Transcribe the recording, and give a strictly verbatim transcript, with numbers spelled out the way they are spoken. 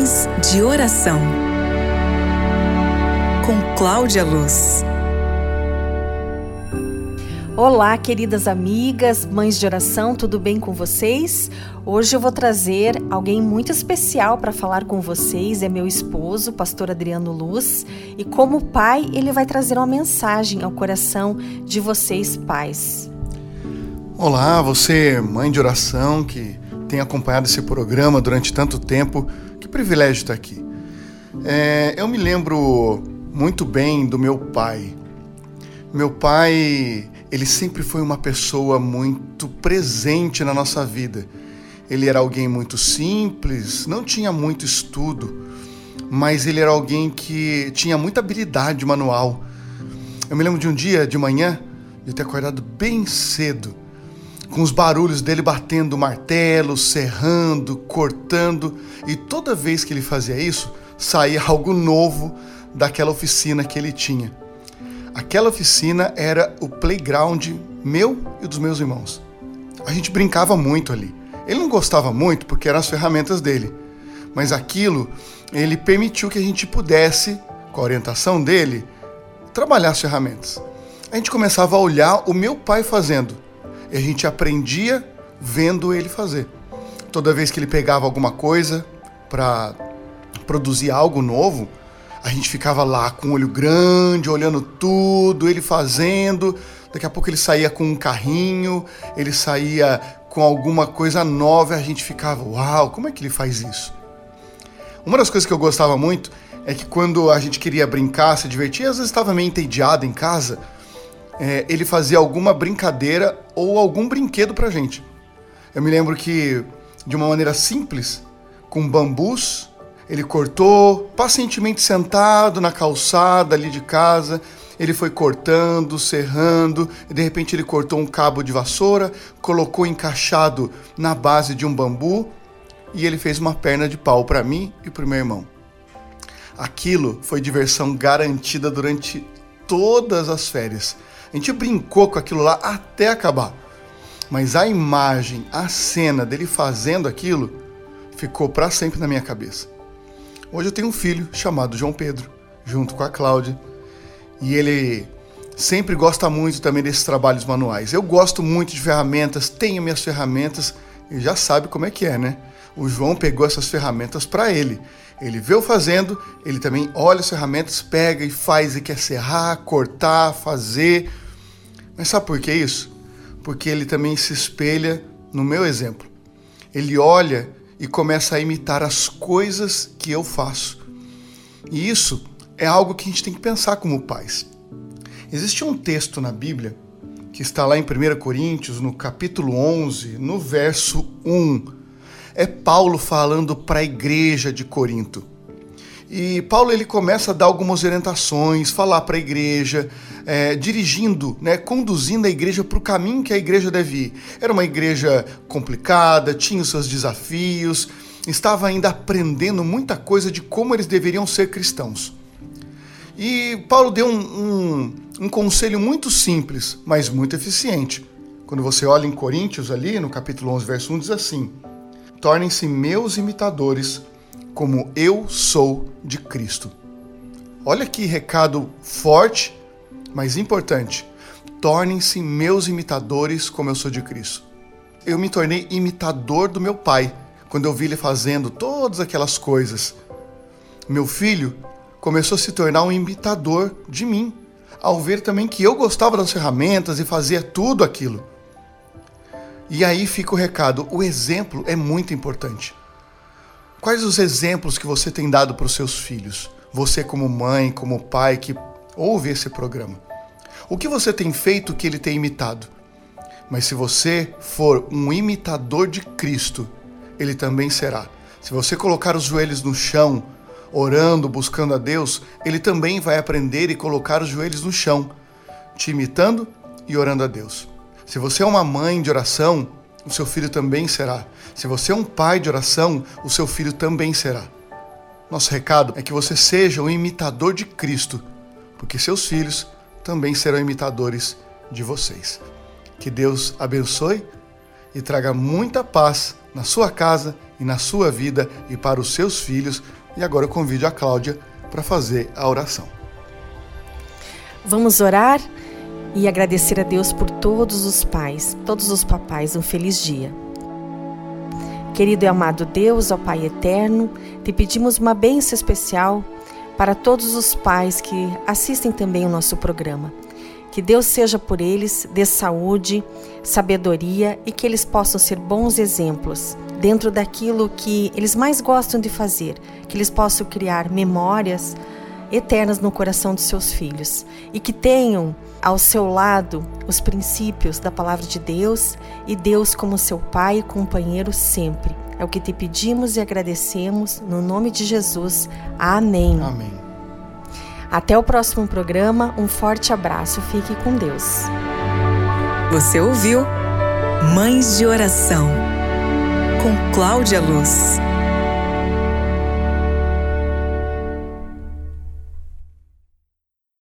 Mães de Oração, com Cláudia Luz. Olá, queridas amigas, mães de oração, tudo bem com vocês? Hoje eu vou trazer alguém muito especial para falar com vocês, é meu esposo, pastor Adriano Luz, e como pai, ele vai trazer uma mensagem ao coração de vocês, pais. Olá, você, mãe de oração, que tem acompanhado esse programa durante tanto tempo, que privilégio estar aqui. É, eu me lembro muito bem do meu pai. Meu pai... Ele sempre foi uma pessoa muito presente na nossa vida. Ele era alguém muito simples, não tinha muito estudo, mas ele era alguém que tinha muita habilidade manual. Eu me lembro de um dia de manhã, de ter acordado bem cedo, com os barulhos dele batendo martelo, serrando, cortando, e toda vez que ele fazia isso, saía algo novo daquela oficina que ele tinha. Aquela oficina era o playground meu e dos meus irmãos. A gente brincava muito ali. Ele não gostava muito porque eram as ferramentas dele, mas aquilo, ele permitiu que a gente pudesse, com a orientação dele, trabalhar as ferramentas. A gente começava a olhar o meu pai fazendo e a gente aprendia vendo ele fazer. Toda vez que ele pegava alguma coisa para produzir algo novo, a gente ficava lá com o olho grande, olhando tudo, ele fazendo. Daqui a pouco ele saía com um carrinho, ele saía com alguma coisa nova e a gente ficava, uau, como é que ele faz isso? Uma das coisas que eu gostava muito é que quando a gente queria brincar, se divertir, às vezes estava meio entediado em casa, é, ele fazia alguma brincadeira ou algum brinquedo pra gente. Eu me lembro que, de uma maneira simples, com bambus, ele cortou, pacientemente sentado na calçada ali de casa, ele foi cortando, serrando, e de repente ele cortou um cabo de vassoura, colocou encaixado na base de um bambu, e ele fez uma perna de pau para mim e para o meu irmão. Aquilo foi diversão garantida durante todas as férias. A gente brincou com aquilo lá até acabar, mas a imagem, a cena dele fazendo aquilo, ficou para sempre na minha cabeça. Hoje eu tenho um filho chamado João Pedro, junto com a Cláudia, e ele sempre gosta muito também desses trabalhos manuais. Eu gosto muito de ferramentas, tenho minhas ferramentas, e já sabe como é que é, né? O João pegou essas ferramentas para ele. Ele vê eu fazendo, ele também olha as ferramentas, pega e faz, e quer serrar, cortar, fazer. Mas sabe por que isso? Porque ele também se espelha no meu exemplo. Ele olha e começa a imitar as coisas que eu faço. E isso é algo que a gente tem que pensar como pais. Existe um texto na Bíblia, que está lá em primeira Coríntios, no capítulo onze, no verso um. É Paulo falando para a igreja de Corinto. E Paulo ele começa a dar algumas orientações, falar para a igreja, é, dirigindo, né, conduzindo a igreja para o caminho que a igreja deve ir. Era uma igreja complicada, tinha os seus desafios, estava ainda aprendendo muita coisa de como eles deveriam ser cristãos. E Paulo deu um, um, um conselho muito simples, mas muito eficiente. Quando você olha em Coríntios ali, no capítulo onze, verso um, diz assim: tornem-se meus imitadores, como eu sou de Cristo. Olha que recado forte, mas importante. Tornem-se meus imitadores, como eu sou de Cristo. Eu me tornei imitador do meu pai, quando eu vi ele fazendo todas aquelas coisas. Meu filho começou a se tornar um imitador de mim, ao ver também que eu gostava das ferramentas e fazia tudo aquilo. E aí fica o recado, o exemplo é muito importante. Quais os exemplos que você tem dado para os seus filhos? Você como mãe, como pai que ouve esse programa. O que você tem feito que ele tem imitado? Mas se você for um imitador de Cristo, ele também será. Se você colocar os joelhos no chão, orando, buscando a Deus, ele também vai aprender e colocar os joelhos no chão, te imitando e orando a Deus. Se você é uma mãe de oração, o seu filho também será. Se você é um pai de oração, o seu filho também será. Nosso recado é que você seja um imitador de Cristo, porque seus filhos também serão imitadores de vocês. Que Deus abençoe e traga muita paz na sua casa e na sua vida e para os seus filhos. E agora eu convido a Cláudia para fazer a oração. Vamos orar e agradecer a Deus por todos os pais, todos os papais. Um feliz dia. Querido e amado Deus, ó Pai eterno, te pedimos uma bênção especial para todos os pais que assistem também o nosso programa. Que Deus seja por eles, dê saúde, sabedoria e que eles possam ser bons exemplos dentro daquilo que eles mais gostam de fazer, que eles possam criar memórias eternas no coração dos seus filhos e que tenham ao seu lado os princípios da palavra de Deus e Deus como seu pai e companheiro sempre. É o que te pedimos e agradecemos no nome de Jesus. Amém. Amém. Até o próximo programa, um forte abraço, fique com Deus. Você ouviu Mães de Oração, com Cláudia Luz.